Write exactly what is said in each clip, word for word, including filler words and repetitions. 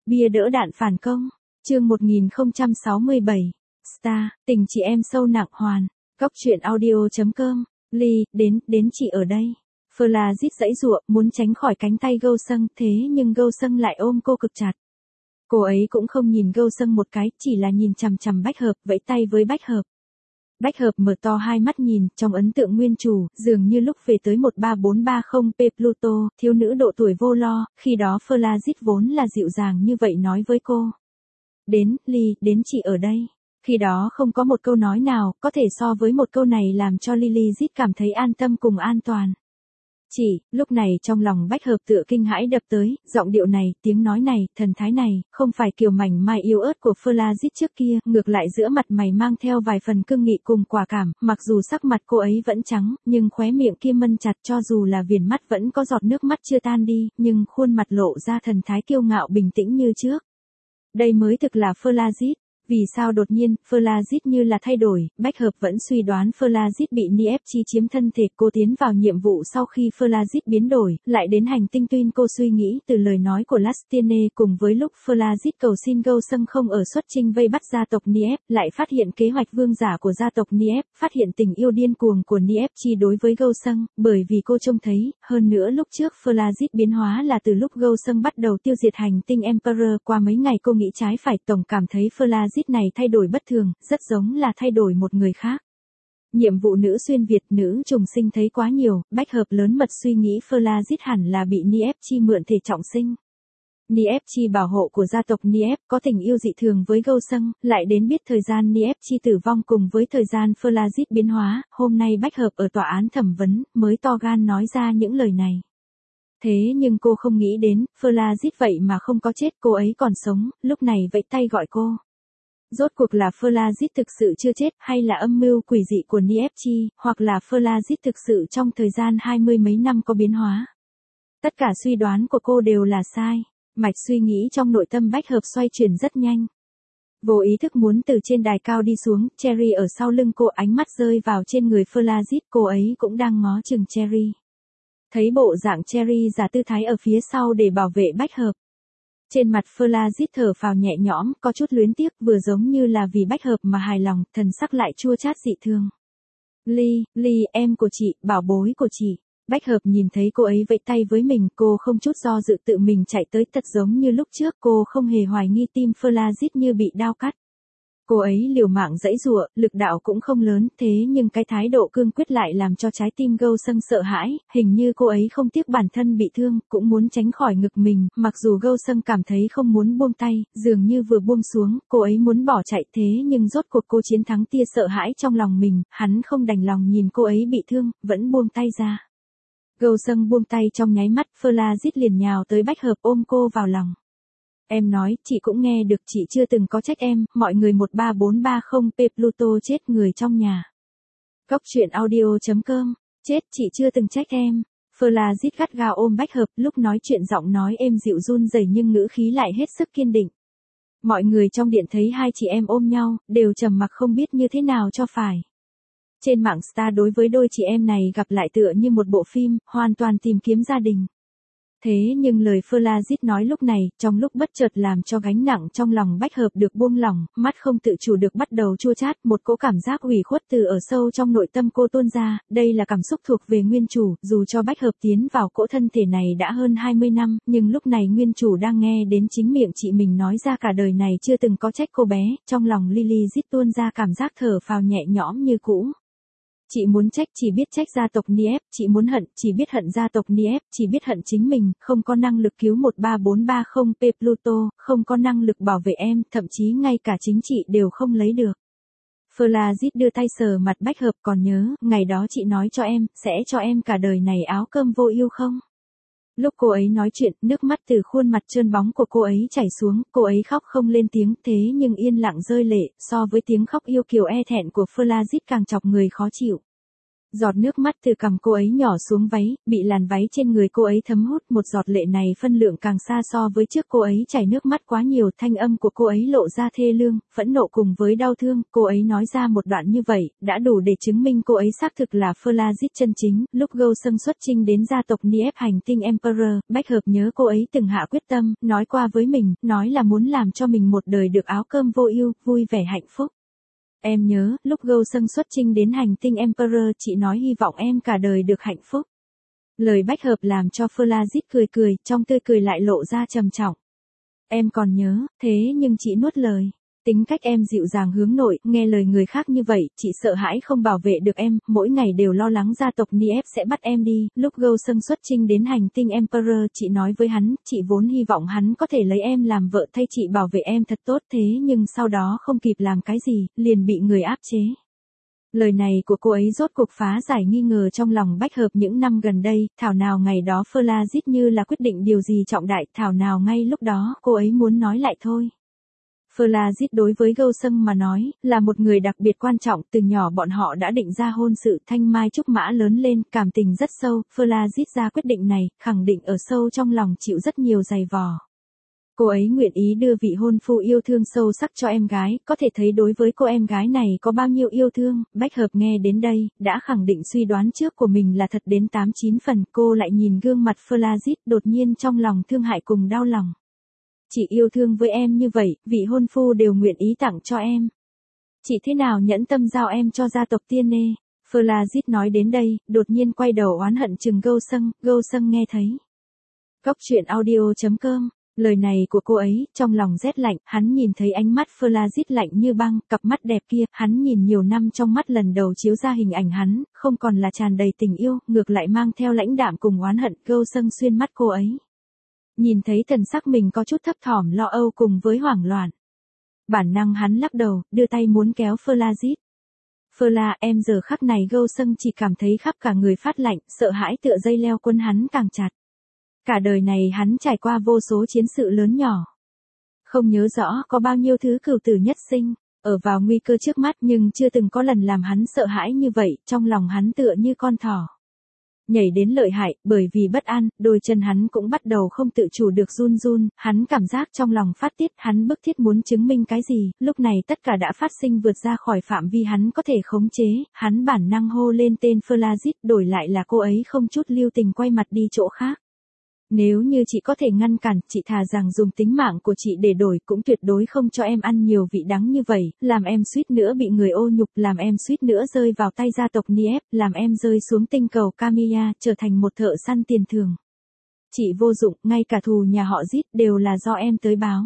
Bia đỡ đạn phản công. Chương một nghìn không trăm sáu mươi bảy. Star, tình chị em sâu nặng hoàn. Góc truyện audio chấm com. Ly, đến, đến chị ở đây. Flagit giãy giụa, muốn tránh khỏi cánh tay Gâu Sâng, thế nhưng Gâu Sâng lại ôm cô cực chặt. Cô ấy cũng không nhìn Gâu Sâng một cái, chỉ là nhìn chằm chằm Bách Hợp, vẫy tay với Bách Hợp. Bách Hợp mở to hai mắt nhìn, trong ấn tượng nguyên chủ, dường như lúc về tới một ba bốn ba không P Pluto, thiếu nữ độ tuổi vô lo, khi đó Flagit vốn là dịu dàng như vậy nói với cô. Đến, Ly, đến chị ở đây. Khi đó không có một câu nói nào, có thể so với một câu này làm cho Lilith cảm thấy an tâm cùng an toàn. Chị, lúc này trong lòng Bách Hợp tựa kinh hãi đập tới, giọng điệu này, tiếng nói này, thần thái này, không phải kiểu mảnh mai yếu ớt của Flagit trước kia, ngược lại giữa mặt mày mang theo vài phần cương nghị cùng quả cảm, mặc dù sắc mặt cô ấy vẫn trắng, nhưng khóe miệng kia mân chặt cho dù là viền mắt vẫn có giọt nước mắt chưa tan đi, nhưng khuôn mặt lộ ra thần thái kiêu ngạo bình tĩnh như trước. Đây mới thực là Flagit. Vì sao đột nhiên, Flagit như là thay đổi, Bách Hợp vẫn suy đoán Flagit bị Niepchi chiếm thân thể cô tiến vào nhiệm vụ sau khi Flagit biến đổi, lại đến hành tinh Tuyên cô suy nghĩ từ lời nói của Lastiene cùng với lúc Flagit cầu xin Gâu Sâng không ở xuất chinh vây bắt gia tộc Niep, lại phát hiện kế hoạch vương giả của gia tộc Niep, phát hiện tình yêu điên cuồng của Niepchi đối với Gâu Sâng, bởi vì cô trông thấy, hơn nữa lúc trước Flagit biến hóa là từ lúc Gâu Sâng bắt đầu tiêu diệt hành tinh Emperor, qua mấy ngày cô nghĩ trái phải tổng cảm thấy Flagit này thay đổi bất thường, rất giống là thay đổi một người khác. Nhiệm vụ nữ xuyên Việt, nữ trùng sinh thấy quá nhiều, Bách Hợp lớn mật suy nghĩ Flagit hẳn là bị Niepchi mượn thể trọng sinh. Niepchi bảo hộ của gia tộc Niep có tình yêu dị thường với Gâu Sâng, lại đến biết thời gian Niepchi tử vong cùng với thời gian Flagit biến hóa, hôm nay Bách Hợp ở tòa án thẩm vấn, mới to gan nói ra những lời này. Thế nhưng cô không nghĩ đến, Flagit vậy mà không có chết, cô ấy còn sống, lúc này vẫy tay gọi cô. Rốt cuộc là Flagit thực sự chưa chết, hay là âm mưu quỷ dị của Niepchi, hoặc là Flagit thực sự trong thời gian hai mươi mấy năm có biến hóa. Tất cả suy đoán của cô đều là sai, mạch suy nghĩ trong nội tâm Bách Hợp xoay chuyển rất nhanh. Vô ý thức muốn từ trên đài cao đi xuống, Cherry ở sau lưng cô, ánh mắt rơi vào trên người Flagit, cô ấy cũng đang ngó chừng Cherry. Thấy bộ dạng Cherry giả tư thái ở phía sau để bảo vệ Bách Hợp. Trên mặt Flagit thở phào nhẹ nhõm, có chút luyến tiếc, vừa giống như là vì Bách Hợp mà hài lòng, thần sắc lại chua chát dị thường. Ly, Ly, em của chị, bảo bối của chị. Bách Hợp nhìn thấy cô ấy vẫy tay với mình, cô không chút do dự tự mình chạy tới, thật giống như lúc trước, cô không hề hoài nghi tim Flagit như bị đao cắt. Cô ấy liều mạng giãy giụa, lực đạo cũng không lớn, thế nhưng cái thái độ cương quyết lại làm cho trái tim Gâu Sâng sợ hãi, hình như cô ấy không tiếc bản thân bị thương, cũng muốn tránh khỏi ngực mình, mặc dù Gâu Sâng cảm thấy không muốn buông tay, dường như vừa buông xuống, cô ấy muốn bỏ chạy, thế nhưng rốt cuộc cô chiến thắng tia sợ hãi trong lòng mình, hắn không đành lòng nhìn cô ấy bị thương, vẫn buông tay ra. Gâu Sâng buông tay trong nháy mắt, Flagit liền nhào tới Bách Hợp ôm cô vào lòng. Em nói, chị cũng nghe được, chị chưa từng có trách em, mọi người một ba bốn ba không P Pluto chết người trong nhà. Góc truyện audio chấm com, chết, chị chưa từng trách em. Flagit gắt gao ôm Bách Hợp, lúc nói chuyện giọng nói êm dịu run rẩy nhưng ngữ khí lại hết sức kiên định. Mọi người trong điện thấy hai chị em ôm nhau, đều trầm mặc không biết như thế nào cho phải. Trên mạng Star đối với đôi chị em này gặp lại tựa như một bộ phim, hoàn toàn tìm kiếm gia đình. Thế nhưng lời Flagit nói lúc này, trong lúc bất chợt làm cho gánh nặng trong lòng Bách Hợp được buông lỏng, mắt không tự chủ được bắt đầu chua chát, một cỗ cảm giác ủy khuất từ ở sâu trong nội tâm cô tuôn ra, đây là cảm xúc thuộc về nguyên chủ, dù cho Bách Hợp tiến vào cỗ thân thể này đã hơn hai mươi năm, nhưng lúc này nguyên chủ đang nghe đến chính miệng chị mình nói ra cả đời này chưa từng có trách cô bé, trong lòng Lilith tuôn ra cảm giác thở phào nhẹ nhõm như cũ. Chị muốn trách chỉ biết trách gia tộc Niep, chị muốn hận chỉ biết hận gia tộc Niep, chỉ biết hận chính mình, không có năng lực cứu một ba bốn ba không P Pluto, không có năng lực bảo vệ em, thậm chí ngay cả chính chị đều không lấy được. Flagit đưa tay sờ mặt Bách Hợp, còn nhớ, ngày đó chị nói cho em, sẽ cho em cả đời này áo cơm vô ưu không? Lúc cô ấy nói chuyện, nước mắt từ khuôn mặt trơn bóng của cô ấy chảy xuống, cô ấy khóc không lên tiếng, thế nhưng yên lặng rơi lệ, so với tiếng khóc yêu kiều e thẹn của Flagit càng chọc người khó chịu. Giọt nước mắt từ cằm cô ấy nhỏ xuống váy, bị làn váy trên người cô ấy thấm hút, một giọt lệ này phân lượng càng xa so với trước cô ấy chảy nước mắt quá nhiều, thanh âm của cô ấy lộ ra thê lương, phẫn nộ cùng với đau thương, cô ấy nói ra một đoạn như vậy, đã đủ để chứng minh cô ấy xác thực là Flagit chân chính. Lúc Go Sung xuất chinh đến gia tộc Niep hành tinh Emperor, Bách Hợp nhớ cô ấy từng hạ quyết tâm, nói qua với mình, nói là muốn làm cho mình một đời được áo cơm vô ưu, vui vẻ hạnh phúc. Em nhớ, lúc Go Sung xuất chinh đến hành tinh Emperor, chị nói hy vọng em cả đời được hạnh phúc. Lời Bách Hợp làm cho Flagit cười cười, trong tươi cười lại lộ ra trầm trọng. Em còn nhớ, thế nhưng chị nuốt lời. Tính cách em dịu dàng hướng nội, nghe lời người khác như vậy, chị sợ hãi không bảo vệ được em, mỗi ngày đều lo lắng gia tộc Niep sẽ bắt em đi. Lúc Go Sung xuất chinh đến hành tinh Emperor, chị nói với hắn, chị vốn hy vọng hắn có thể lấy em làm vợ thay chị bảo vệ em thật tốt, thế nhưng sau đó không kịp làm cái gì, liền bị người áp chế. Lời này của cô ấy rốt cuộc phá giải nghi ngờ trong lòng Bách Hợp những năm gần đây, thảo nào ngày đó Flagit như là quyết định điều gì trọng đại, thảo nào ngay lúc đó cô ấy muốn nói lại thôi. Flagit đối với Go Sung mà nói, là một người đặc biệt quan trọng, từ nhỏ bọn họ đã định ra hôn sự, thanh mai trúc mã lớn lên, cảm tình rất sâu, Flagit ra quyết định này, khẳng định ở sâu trong lòng chịu rất nhiều dày vò. Cô ấy nguyện ý đưa vị hôn phu yêu thương sâu sắc cho em gái, có thể thấy đối với cô em gái này có bao nhiêu yêu thương. Bách Hợp nghe đến đây, đã khẳng định suy đoán trước của mình là thật đến tám chín phần, cô lại nhìn gương mặt Flagit, đột nhiên trong lòng thương hại cùng đau lòng. Chị yêu thương với em như vậy, vị hôn phu đều nguyện ý tặng cho em. Chị thế nào nhẫn tâm giao em cho gia tộc Tiên Nê? Flagit nói đến đây, đột nhiên quay đầu oán hận chừng Go Sung, Go Sung nghe thấy. Góc truyện audio chấm com. Lời này của cô ấy, trong lòng rét lạnh, hắn nhìn thấy ánh mắt Flagit lạnh như băng, cặp mắt đẹp kia, hắn nhìn nhiều năm trong mắt lần đầu chiếu ra hình ảnh hắn, không còn là tràn đầy tình yêu, ngược lại mang theo lãnh đạm cùng oán hận. Go Sung xuyên mắt cô ấy. Nhìn thấy thần sắc mình có chút thấp thỏm lo âu cùng với hoảng loạn. Bản năng hắn lắc đầu, đưa tay muốn kéo Flagit. Fla, em giờ khắc này Go Sung chỉ cảm thấy khắp cả người phát lạnh, sợ hãi tựa dây leo quấn hắn càng chặt. Cả đời này hắn trải qua vô số chiến sự lớn nhỏ. Không nhớ rõ có bao nhiêu thứ cửu tử nhất sinh, ở vào nguy cơ trước mắt nhưng chưa từng có lần làm hắn sợ hãi như vậy, trong lòng hắn tựa như con thỏ. Nhảy đến lợi hại, bởi vì bất an, đôi chân hắn cũng bắt đầu không tự chủ được run run, hắn cảm giác trong lòng phát tiết, hắn bức thiết muốn chứng minh cái gì, lúc này tất cả đã phát sinh vượt ra khỏi phạm vi hắn có thể khống chế, hắn bản năng hô lên tên Flagit, đổi lại là cô ấy không chút lưu tình quay mặt đi chỗ khác. Nếu như chị có thể ngăn cản, chị thà rằng dùng tính mạng của chị để đổi, cũng tuyệt đối không cho em ăn nhiều vị đắng như vậy, làm em suýt nữa bị người ô nhục, làm em suýt nữa rơi vào tay gia tộc Niep, làm em rơi xuống tinh cầu Kamiya, trở thành một thợ săn tiền thường. Chị vô dụng, ngay cả thù nhà họ Zit đều là do em tới báo.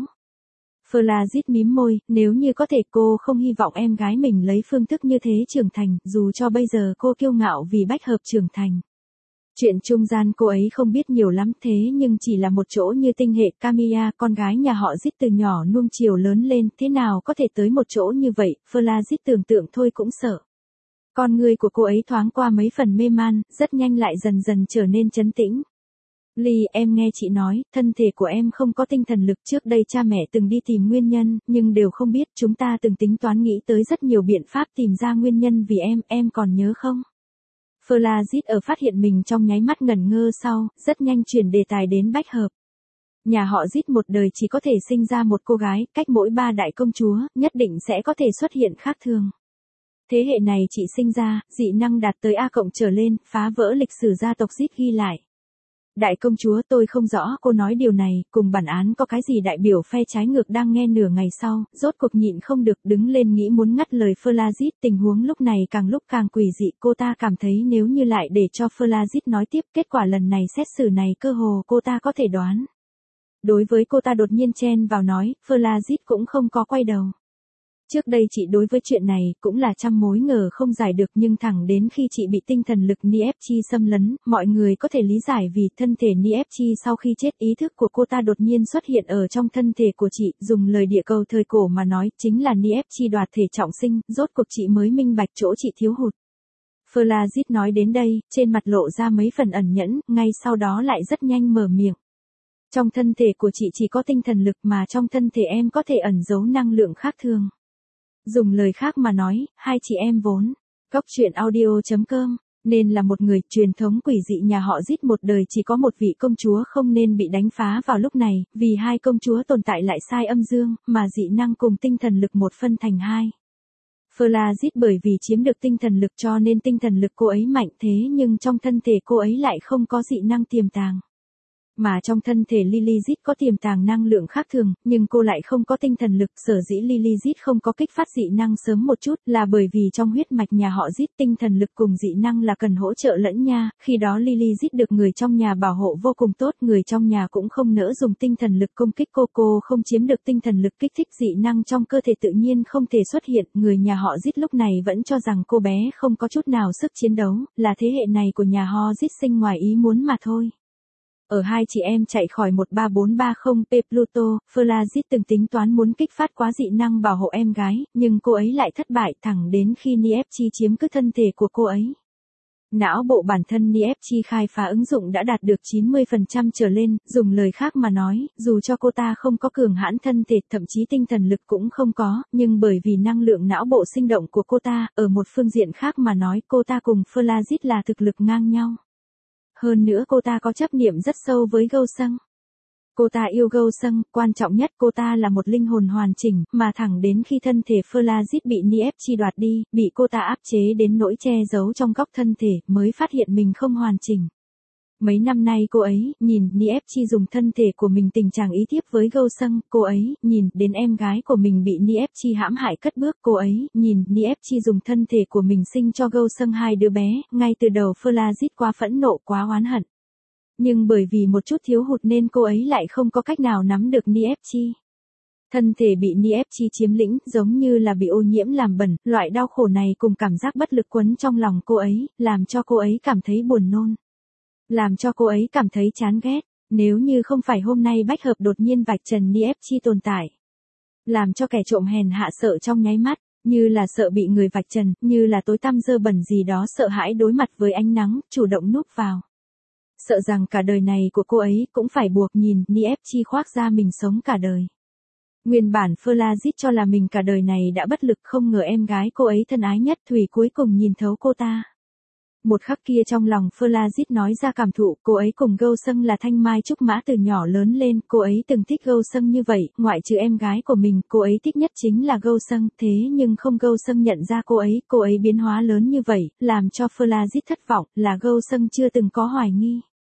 Flagit mím môi, nếu như có thể cô không hy vọng em gái mình lấy phương thức như thế trưởng thành, dù cho bây giờ cô kiêu ngạo vì Bách Hợp trưởng thành. Chuyện trung gian cô ấy không biết nhiều lắm, thế nhưng chỉ là một chỗ như tinh hệ Kamiya, con gái nhà họ Zit từ nhỏ nuông chiều lớn lên, thế nào có thể tới một chỗ như vậy, Flagit tưởng tượng thôi cũng sợ. Con người của cô ấy thoáng qua mấy phần mê man, rất nhanh lại dần dần trở nên trấn tĩnh. Ly, em nghe chị nói, thân thể của em không có tinh thần lực, trước đây cha mẹ từng đi tìm nguyên nhân, nhưng đều không biết, chúng ta từng tính toán nghĩ tới rất nhiều biện pháp tìm ra nguyên nhân vì em, em còn nhớ không? Flagit ở phát hiện mình trong nháy mắt ngẩn ngơ sau, rất nhanh chuyển đề tài đến Bách Hợp. Nhà họ Zit một đời chỉ có thể sinh ra một cô gái, cách mỗi ba đại công chúa, nhất định sẽ có thể xuất hiện khác thường. Thế hệ này chị sinh ra, dị năng đạt tới A cộng trở lên, phá vỡ lịch sử gia tộc Zit ghi lại. Đại công chúa, tôi không rõ cô nói điều này, cùng bản án có cái gì đại biểu phe trái ngược đang nghe nửa ngày sau, rốt cuộc nhịn không được đứng lên nghĩ muốn ngắt lời Flagit, tình huống lúc này càng lúc càng quỷ dị, cô ta cảm thấy nếu như lại để cho Flagit nói tiếp, kết quả lần này xét xử này cơ hồ cô ta có thể đoán. Đối với cô ta đột nhiên chen vào nói, Flagit cũng không có quay đầu. Trước đây chị đối với chuyện này cũng là trăm mối ngờ không giải được, nhưng thẳng đến khi chị bị tinh thần lực Niep Chi xâm lấn, mọi người có thể lý giải vì thân thể Niep Chi sau khi chết, ý thức của cô ta đột nhiên xuất hiện ở trong thân thể của chị, dùng lời địa cầu thời cổ mà nói, chính là Niep Chi đoạt thể trọng sinh, rốt cuộc chị mới minh bạch chỗ chị thiếu hụt. Flagit nói đến đây, trên mặt lộ ra mấy phần ẩn nhẫn, ngay sau đó lại rất nhanh mở miệng. Trong thân thể của chị chỉ có tinh thần lực, mà trong thân thể em có thể ẩn giấu năng lượng khác thường. Dùng lời khác mà nói, hai chị em vốn. Góc truyện audio chấm com Nên là một người, truyền thống quỷ dị nhà họ giết một đời chỉ có một vị công chúa không nên bị đánh phá vào lúc này, vì hai công chúa tồn tại lại sai âm dương, mà dị năng cùng tinh thần lực một phân thành hai. Flagit bởi vì chiếm được tinh thần lực cho nên tinh thần lực cô ấy mạnh thế nhưng trong thân thể cô ấy lại không có dị năng tiềm tàng. Mà trong thân thể Lilith có tiềm tàng năng lượng khác thường, nhưng cô lại không có tinh thần lực. Sở dĩ Lilith không có kích phát dị năng sớm một chút là bởi vì trong huyết mạch nhà họ giết tinh thần lực cùng dị năng là cần hỗ trợ lẫn nha. Khi đó Lilith được người trong nhà bảo hộ vô cùng tốt, người trong nhà cũng không nỡ dùng tinh thần lực công kích cô. Cô không chiếm được tinh thần lực kích thích dị năng trong cơ thể tự nhiên không thể xuất hiện. Người nhà họ giết lúc này vẫn cho rằng cô bé không có chút nào sức chiến đấu, là thế hệ này của nhà họ giết sinh ngoài ý muốn mà thôi. Ở hai chị em chạy khỏi một ba bốn ba không P Pluto, Flagit từng tính toán muốn kích phát quá dị năng bảo hộ em gái, nhưng cô ấy lại thất bại thẳng đến khi Niepchi chiếm cứ thân thể của cô ấy. Não bộ bản thân Niepchi khai phá ứng dụng đã đạt được chín mươi phần trăm trở lên, dùng lời khác mà nói, dù cho cô ta không có cường hãn thân thể, thậm chí tinh thần lực cũng không có, nhưng bởi vì năng lượng não bộ sinh động của cô ta, ở một phương diện khác mà nói, cô ta cùng Flagit là thực lực ngang nhau. Hơn nữa cô ta có chấp niệm rất sâu với Gâu Sâng. Cô ta yêu Gâu Sâng, quan trọng nhất cô ta là một linh hồn hoàn chỉnh, mà thẳng đến khi thân thể Flagit bị Niepchi đoạt đi, bị cô ta áp chế đến nỗi che giấu trong góc thân thể, mới phát hiện mình không hoàn chỉnh. Mấy năm nay cô ấy, nhìn Niepchi dùng thân thể của mình tình trạng ý tiếp với Gâu Sâng, cô ấy, nhìn đến em gái của mình bị Niepchi hãm hại cất bước, cô ấy, nhìn Niepchi dùng thân thể của mình sinh cho Gâu Sâng hai đứa bé, ngay từ đầu Flagit quá phẫn nộ quá oán hận. Nhưng bởi vì một chút thiếu hụt nên cô ấy lại không có cách nào nắm được Niepchi. Thân thể bị Niepchi chiếm lĩnh, giống như là bị ô nhiễm làm bẩn, loại đau khổ này cùng cảm giác bất lực quấn trong lòng cô ấy, làm cho cô ấy cảm thấy buồn nôn. Làm cho cô ấy cảm thấy chán ghét, nếu như không phải hôm nay bách hợp đột nhiên vạch trần Niepchi tồn tại. Làm cho kẻ trộm hèn hạ sợ trong nháy mắt, như là sợ bị người vạch trần, như là tối tăm dơ bẩn gì đó sợ hãi đối mặt với ánh nắng, chủ động núp vào. Sợ rằng cả đời này của cô ấy cũng phải buộc nhìn Niepchi khoác ra mình sống cả đời. Nguyên bản Flagit cho là mình cả đời này đã bất lực, không ngờ em gái cô ấy thân ái nhất Thủy cuối cùng nhìn thấu cô ta. Một khắc kia trong lòng Flagit nói ra cảm thụ, cô ấy cùng Gâu Sâng là thanh mai trúc mã từ nhỏ lớn lên, cô ấy từng thích Gâu Sâng như vậy, ngoại trừ em gái của mình, cô ấy thích nhất chính là Gâu Sâng, thế nhưng không Gâu Sâng nhận ra cô ấy, cô ấy biến hóa lớn như vậy, làm cho Flagit thất vọng, là Gâu Sâng chưa từng có hoài nghi.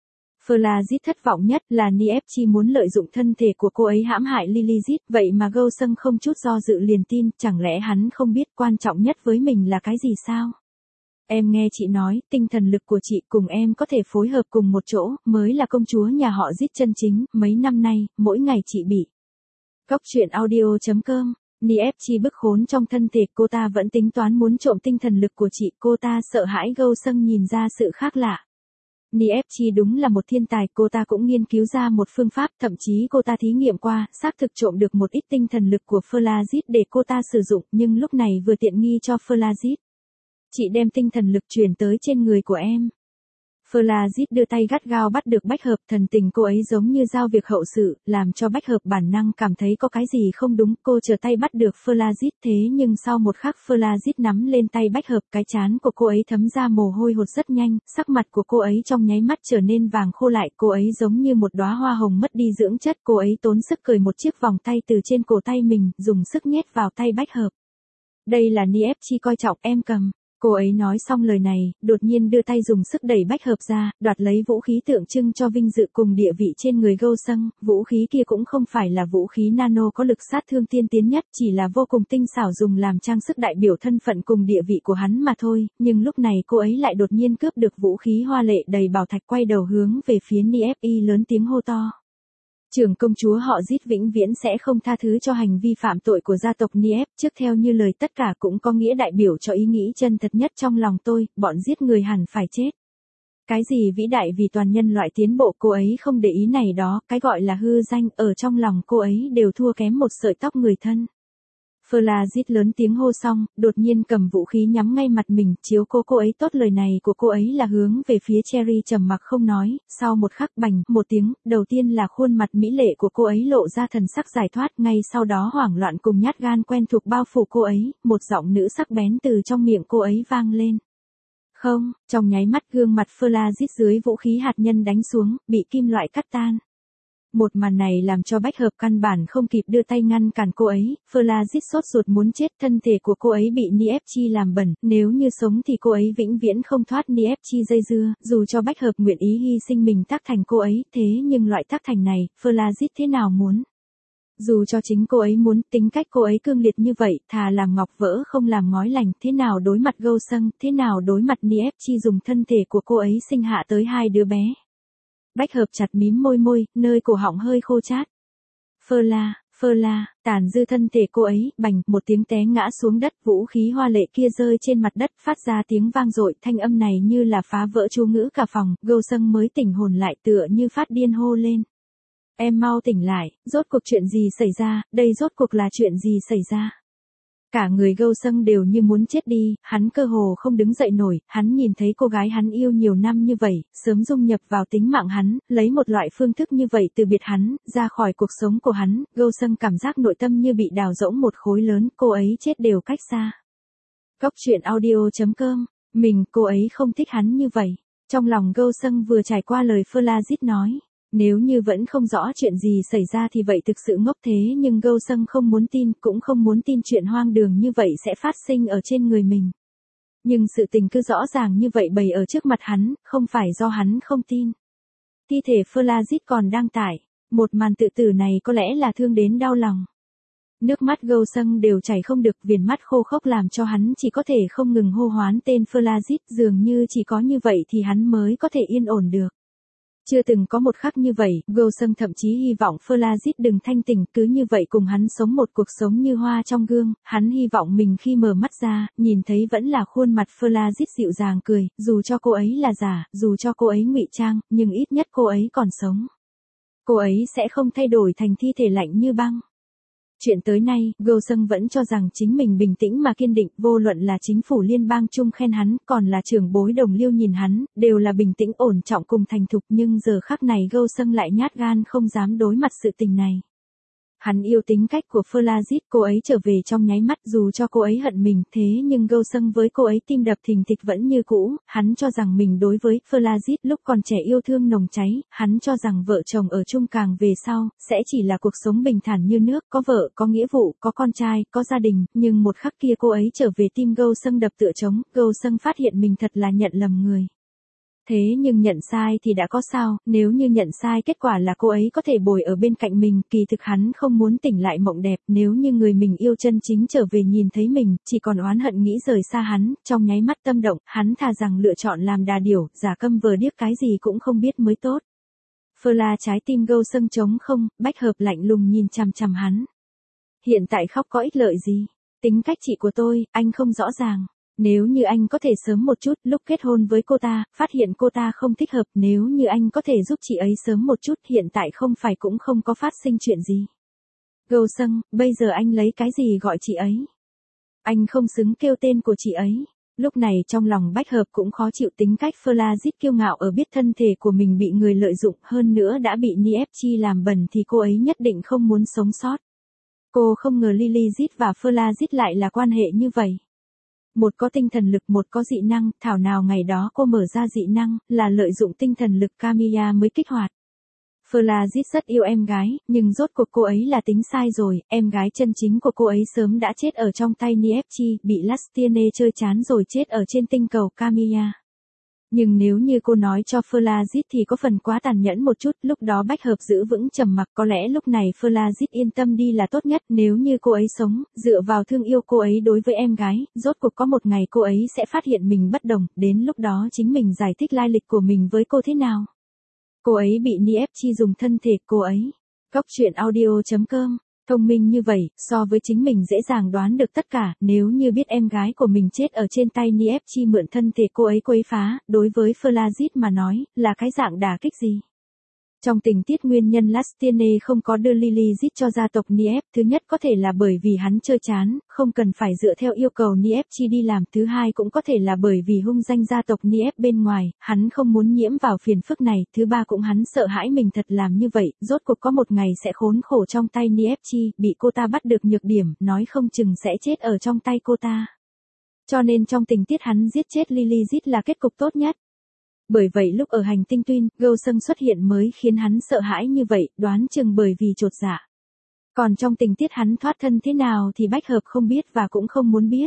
Flagit thất vọng nhất là Niepchi muốn lợi dụng thân thể của cô ấy hãm hại Lilith, vậy mà Gâu Sâng không chút do dự liền tin, chẳng lẽ hắn không biết quan trọng nhất với mình là cái gì sao? Em nghe chị nói, tinh thần lực của chị cùng em có thể phối hợp cùng một chỗ, mới là công chúa nhà họ giết chân chính, mấy năm nay, mỗi ngày chị bị. Góc truyện audio chấm com, Niepchi bức khốn trong thân thể, cô ta vẫn tính toán muốn trộm tinh thần lực của chị, cô ta sợ hãi Gâu Sâng nhìn ra sự khác lạ. Niepchi đúng là một thiên tài, cô ta cũng nghiên cứu ra một phương pháp, thậm chí cô ta thí nghiệm qua, xác thực trộm được một ít tinh thần lực của Flagit để cô ta sử dụng, nhưng lúc này vừa tiện nghi cho Flagit. Chị đem tinh thần lực truyền tới trên người của em. Flagit đưa tay gắt gao bắt được bách hợp, thần tình cô ấy giống như giao việc hậu sự, làm cho bách hợp bản năng cảm thấy có cái gì không đúng, cô trở tay bắt được Flagit, thế nhưng sau một khắc Flagit nắm lên tay bách hợp, cái trán của cô ấy thấm ra mồ hôi hột rất nhanh, sắc mặt của cô ấy trong nháy mắt trở nên vàng khô lại, cô ấy giống như một đóa hoa hồng mất đi dưỡng chất, cô ấy tốn sức cởi một chiếc vòng tay từ trên cổ tay mình, dùng sức nhét vào tay bách hợp. Đây là Niepchi coi trọng, em cầm. Cô ấy nói xong lời này, đột nhiên đưa tay dùng sức đẩy bách hợp ra, đoạt lấy vũ khí tượng trưng cho vinh dự cùng địa vị trên người Gâu Sâng, vũ khí kia cũng không phải là vũ khí nano có lực sát thương tiên tiến nhất, chỉ là vô cùng tinh xảo dùng làm trang sức đại biểu thân phận cùng địa vị của hắn mà thôi, nhưng lúc này cô ấy lại đột nhiên cướp được vũ khí hoa lệ đầy bảo thạch, quay đầu hướng về phía Niepchi lớn tiếng hô to. Trưởng công chúa họ giết vĩnh viễn sẽ không tha thứ cho hành vi phạm tội của gia tộc Niep, trước theo như lời tất cả cũng có nghĩa đại biểu cho ý nghĩ chân thật nhất trong lòng tôi, bọn giết người hẳn phải chết. Cái gì vĩ đại vì toàn nhân loại tiến bộ cô ấy không để ý này đó, cái gọi là hư danh ở trong lòng cô ấy đều thua kém một sợi tóc người thân. Flagit lớn tiếng hô xong, đột nhiên cầm vũ khí nhắm ngay mặt mình, chiếu cô cô ấy tốt, lời này của cô ấy là hướng về phía Cherry trầm mặc không nói, sau một khắc bành, một tiếng, đầu tiên là khuôn mặt mỹ lệ của cô ấy lộ ra thần sắc giải thoát, ngay sau đó hoảng loạn cùng nhát gan quen thuộc bao phủ cô ấy, một giọng nữ sắc bén từ trong miệng cô ấy vang lên. Không, trong nháy mắt gương mặt Flagit dưới vũ khí hạt nhân đánh xuống, bị kim loại cắt tan. Một màn này làm cho Bách Hợp căn bản không kịp đưa tay ngăn cản cô ấy, Flagit sốt ruột muốn chết, thân thể của cô ấy bị Niepchi làm bẩn, nếu như sống thì cô ấy vĩnh viễn không thoát Niepchi dây dưa, dù cho Bách Hợp nguyện ý hy sinh mình tác thành cô ấy, thế nhưng loại tác thành này, Flagit thế nào muốn? Dù cho chính cô ấy muốn, tính cách cô ấy cương liệt như vậy, thà làm ngọc vỡ không làm ngói lành, thế nào đối mặt Go-sung, thế nào đối mặt Niepchi dùng thân thể của cô ấy sinh hạ tới hai đứa bé. Bách Hợp chặt mím môi môi, nơi cổ họng hơi khô chát. Phơ la, phơ la, tàn dư thân thể cô ấy, bành, một tiếng té ngã xuống đất, vũ khí hoa lệ kia rơi trên mặt đất, phát ra tiếng vang dội, thanh âm này như là phá vỡ chú ngữ cả phòng, Go-sung mới tỉnh hồn lại tựa như phát điên hô lên. Em mau tỉnh lại, rốt cuộc chuyện gì xảy ra, đây rốt cuộc là chuyện gì xảy ra. Cả người Go-sung đều như muốn chết đi, hắn cơ hồ không đứng dậy nổi, hắn nhìn thấy cô gái hắn yêu nhiều năm như vậy, sớm dung nhập vào tính mạng hắn, lấy một loại phương thức như vậy từ biệt hắn, ra khỏi cuộc sống của hắn, Go-sung cảm giác nội tâm như bị đào rỗng một khối lớn, cô ấy chết đều cách xa. Góc truyện audio chấm com, mình, cô ấy không thích hắn như vậy. Trong lòng Go-sung vừa trải qua lời Flagit nói. Nếu như vẫn không rõ chuyện gì xảy ra thì vậy thực sự ngốc thế nhưng Go-sung không muốn tin, cũng không muốn tin chuyện hoang đường như vậy sẽ phát sinh ở trên người mình. Nhưng sự tình cứ rõ ràng như vậy bày ở trước mặt hắn, không phải do hắn không tin. Thi thể Flagit còn đang tải, một màn tự tử này có lẽ là thương đến đau lòng. Nước mắt Go-sung đều chảy không được, viền mắt khô khốc làm cho hắn chỉ có thể không ngừng hô hoán tên Flagit, dường như chỉ có như vậy thì hắn mới có thể yên ổn được. Chưa từng có một khắc như vậy, Go-sung thậm chí hy vọng Flagit đừng thanh tỉnh, cứ như vậy cùng hắn sống một cuộc sống như hoa trong gương, hắn hy vọng mình khi mở mắt ra, nhìn thấy vẫn là khuôn mặt Flagit dịu dàng cười, dù cho cô ấy là giả, dù cho cô ấy ngụy trang, nhưng ít nhất cô ấy còn sống. Cô ấy sẽ không thay đổi thành thi thể lạnh như băng. Chuyện tới nay, Go-sung vẫn cho rằng chính mình bình tĩnh mà kiên định, vô luận là chính phủ liên bang chung khen hắn, còn là trưởng bối đồng liêu nhìn hắn, đều là bình tĩnh ổn trọng cùng thành thục, nhưng giờ khắc này Go-sung lại nhát gan không dám đối mặt sự tình này. Hắn yêu tính cách của Flagit, cô ấy trở về trong nháy mắt dù cho cô ấy hận mình, thế nhưng Go-sung với cô ấy tim đập thình thịch vẫn như cũ, hắn cho rằng mình đối với Flagit lúc còn trẻ yêu thương nồng cháy, hắn cho rằng vợ chồng ở chung càng về sau, sẽ chỉ là cuộc sống bình thản như nước, có vợ, có nghĩa vụ, có con trai, có gia đình, nhưng một khắc kia cô ấy trở về tim Go-sung đập tựa trống, Go-sung phát hiện mình thật là nhận lầm người. Thế nhưng nhận sai thì đã có sao, nếu như nhận sai kết quả là cô ấy có thể bồi ở bên cạnh mình, kỳ thực hắn không muốn tỉnh lại mộng đẹp, nếu như người mình yêu chân chính trở về nhìn thấy mình, chỉ còn oán hận nghĩ rời xa hắn, trong nháy mắt tâm động, hắn thà rằng lựa chọn làm đà điểu, giả câm vờ điếc cái gì cũng không biết mới tốt. Phơ la trái tim Go-sung trống không, Bách Hợp lạnh lùng nhìn chằm chằm hắn. Hiện tại khóc có ích lợi gì? Tính cách chị của tôi, anh không rõ ràng. Nếu như anh có thể sớm một chút, lúc kết hôn với cô ta, phát hiện cô ta không thích hợp, nếu như anh có thể giúp chị ấy sớm một chút, hiện tại không phải cũng không có phát sinh chuyện gì. Go-sung, bây giờ anh lấy cái gì gọi chị ấy? Anh không xứng kêu tên của chị ấy. Lúc này trong lòng Bách Hợp cũng khó chịu, tính cách Flagit kiêu ngạo ở biết thân thể của mình bị người lợi dụng, hơn nữa đã bị Niepchi làm bẩn thì cô ấy nhất định không muốn sống sót. Cô không ngờ Lilith và Flagit lại là quan hệ như vậy. Một có tinh thần lực, một có dị năng, thảo nào ngày đó cô mở ra dị năng, là lợi dụng tinh thần lực Kamiya mới kích hoạt. Flagit rất yêu em gái, nhưng rốt cuộc cô ấy là tính sai rồi, em gái chân chính của cô ấy sớm đã chết ở trong tay Niepchi, bị Lastiene chơi chán rồi chết ở trên tinh cầu Kamiya. Nhưng nếu như cô nói cho Flagit thì có phần quá tàn nhẫn một chút, lúc đó Bách Hợp giữ vững trầm mặc, có lẽ lúc này Flagit yên tâm đi là tốt nhất, nếu như cô ấy sống, dựa vào thương yêu cô ấy đối với em gái, rốt cuộc có một ngày cô ấy sẽ phát hiện mình bất đồng, đến lúc đó chính mình giải thích lai lịch của mình với cô thế nào. Cô ấy bị Niepchi dùng thân thể, cô ấy. Góc truyện audio chấm com. Thông minh như vậy, so với chính mình dễ dàng đoán được tất cả, nếu như biết em gái của mình chết ở trên tay Niepchi mượn thân thể cô ấy quấy phá, đối với Flagit mà nói, là cái dạng đả kích gì? Trong tình tiết nguyên nhân Lastiene không có đưa Lilith cho gia tộc Niep, thứ nhất có thể là bởi vì hắn chơi chán, không cần phải dựa theo yêu cầu Niepchi đi làm, thứ hai cũng có thể là bởi vì hung danh gia tộc Niep bên ngoài, hắn không muốn nhiễm vào phiền phức này, thứ ba cũng hắn sợ hãi mình thật làm như vậy, rốt cuộc có một ngày sẽ khốn khổ trong tay Niepchi, bị cô ta bắt được nhược điểm, nói không chừng sẽ chết ở trong tay cô ta. Cho nên trong tình tiết hắn giết chết Lilith là kết cục tốt nhất. Bởi vậy lúc ở hành tinh Twin, Gosen xuất hiện mới khiến hắn sợ hãi như vậy, đoán chừng bởi vì chột dạ. Còn trong tình tiết hắn thoát thân thế nào thì Bách Hợp không biết và cũng không muốn biết.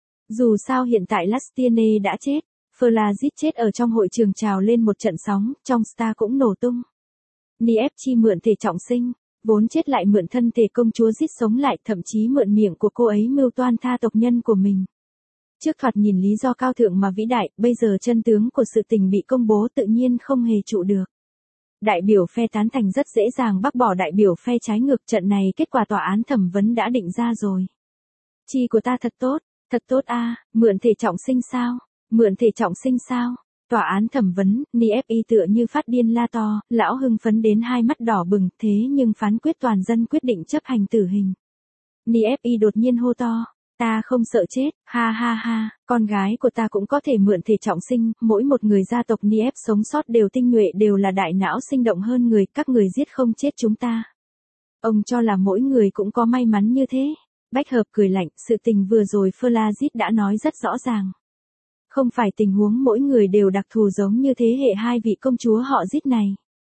Dù sao hiện tại Lastiene đã chết, Flagit chết ở trong hội trường trào lên một trận sóng, trong Star cũng nổ tung. Niepchi mượn thể trọng sinh, vốn chết lại mượn thân thể công chúa giết sống lại, thậm chí mượn miệng của cô ấy mưu toan tha tộc nhân của mình. Trước thoạt nhìn lý do cao thượng mà vĩ đại, bây giờ chân tướng của sự tình bị công bố tự nhiên không hề trụ được. Đại biểu phe tán thành rất dễ dàng bác bỏ đại biểu phe trái ngược, trận này kết quả tòa án thẩm vấn đã định ra rồi. Chi của ta thật tốt, thật tốt a, à, mượn thể trọng sinh sao, mượn thể trọng sinh sao. Tòa án thẩm vấn, Niepchi tựa như phát điên la to, lão hưng phấn đến hai mắt đỏ bừng, thế nhưng phán quyết toàn dân quyết định chấp hành tử hình. Niepchi đột nhiên hô to, ta không sợ chết, ha ha ha, con gái của ta cũng có thể mượn thể trọng sinh, mỗi một người gia tộc Niep sống sót đều tinh nhuệ, đều là đại não sinh động hơn người, các người giết không chết chúng ta. Ông cho là mỗi người cũng có may mắn như thế. Bách Hợp cười lạnh, sự tình vừa rồi Flagit đã nói rất rõ ràng. Không phải tình huống mỗi người đều đặc thù giống như thế hệ hai vị công chúa họ giết này.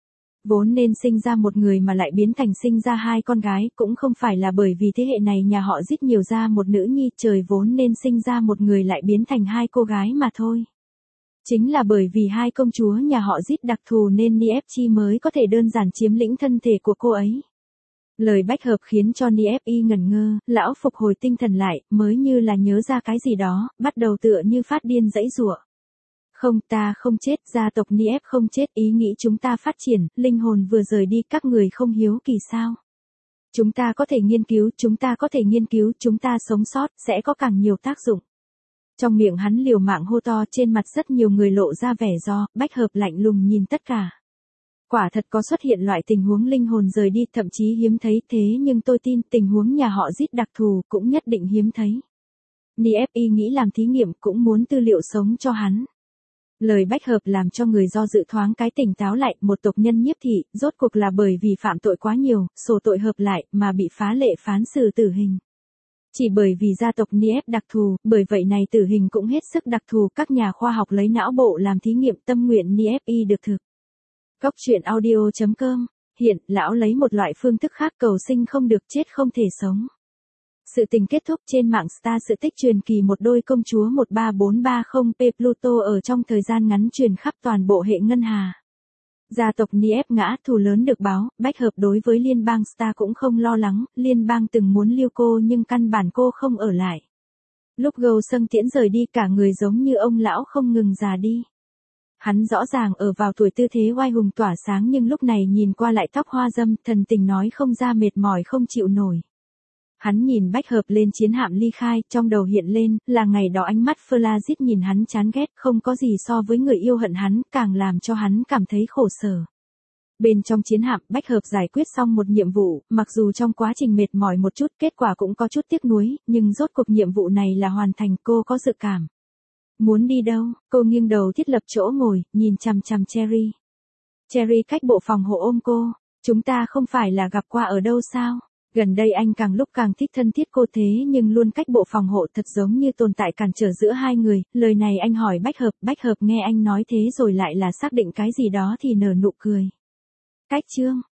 Vốn nên sinh ra một người mà lại biến thành sinh ra hai con gái, cũng không phải là bởi vì thế hệ này nhà họ giết nhiều ra một nữ nhi, trời vốn nên sinh ra một người lại biến thành hai cô gái mà thôi. Chính là bởi vì hai công chúa nhà họ giết đặc thù nên Niepchi mới có thể đơn giản chiếm lĩnh thân thể của cô ấy. Lời Bách Hợp khiến cho Niepchi ngẩn ngơ, lão phục hồi tinh thần lại, mới như là nhớ ra cái gì đó, bắt đầu tựa như phát điên giãy giụa. Không, ta không chết, gia tộc Niep không chết, ý nghĩ chúng ta phát triển, linh hồn vừa rời đi, các người không hiếu kỳ sao? Chúng ta có thể nghiên cứu, chúng ta có thể nghiên cứu, chúng ta sống sót, sẽ có càng nhiều tác dụng. Trong miệng hắn liều mạng hô to, trên mặt rất nhiều người lộ ra vẻ do, Bách Hợp lạnh lùng nhìn tất cả. Quả thật có xuất hiện loại tình huống linh hồn rời đi, thậm chí hiếm thấy, thế nhưng tôi tin tình huống nhà họ giết đặc thù cũng nhất định hiếm thấy. Niepchi nghĩ làm thí nghiệm, cũng muốn tư liệu sống cho hắn. Lời Bách Hợp làm cho người do dự thoáng cái tỉnh táo lại, một tộc nhân Nhiếp thị, rốt cuộc là bởi vì phạm tội quá nhiều, sổ tội hợp lại, mà bị phá lệ phán xử tử hình. Chỉ bởi vì gia tộc Niep đặc thù, bởi vậy này tử hình cũng hết sức đặc thù, các nhà khoa học lấy não bộ làm thí nghiệm, tâm nguyện Niepchi được thực. Góc truyện audio chấm com, hiện, lão lấy một loại phương thức khác cầu sinh không được, chết không thể sống. Sự tình kết thúc trên mạng Star, sự tích truyền kỳ một đôi công chúa một ba bốn ba không P Pluto ở trong thời gian ngắn truyền khắp toàn bộ hệ ngân hà. Gia tộc Niep ngã, thù lớn được báo, Bách Hợp đối với liên bang Star cũng không lo lắng, liên bang từng muốn lưu cô nhưng căn bản cô không ở lại. Lúc Gosen tiễn rời đi, cả người giống như ông lão không ngừng già đi. Hắn rõ ràng ở vào tuổi tư thế oai hùng tỏa sáng, nhưng lúc này nhìn qua lại tóc hoa râm, thần tình nói không ra, mệt mỏi không chịu nổi. Hắn nhìn Bách Hợp lên chiến hạm ly khai, trong đầu hiện lên, là ngày đó ánh mắt Flagit nhìn hắn chán ghét, không có gì so với người yêu hận hắn, càng làm cho hắn cảm thấy khổ sở. Bên trong chiến hạm, Bách Hợp giải quyết xong một nhiệm vụ, mặc dù trong quá trình mệt mỏi một chút, kết quả cũng có chút tiếc nuối, nhưng rốt cuộc nhiệm vụ này là hoàn thành, cô có dự cảm. Muốn đi đâu? Cô nghiêng đầu thiết lập chỗ ngồi, nhìn chằm chằm Cherry. Cherry cách bộ phòng hộ ôm cô. Chúng ta không phải là gặp qua ở đâu sao? Gần đây anh càng lúc càng thích thân thiết cô, thế nhưng luôn cách bộ phòng hộ, thật giống như tồn tại cản trở giữa hai người. Lời này anh hỏi Bách Hợp, Bách Hợp nghe anh nói thế rồi lại là xác định cái gì đó thì nở nụ cười. Cách chương.